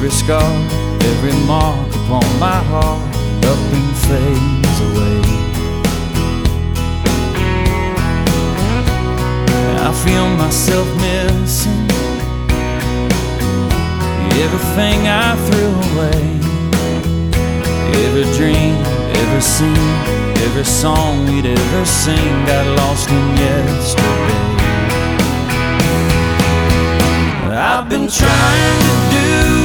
every scar, every mark upon my heart up and fades away. I feel myself missing everything I threw away. Every dream, every scene, every song we'd ever sing got lost in yesterday. I've been trying to do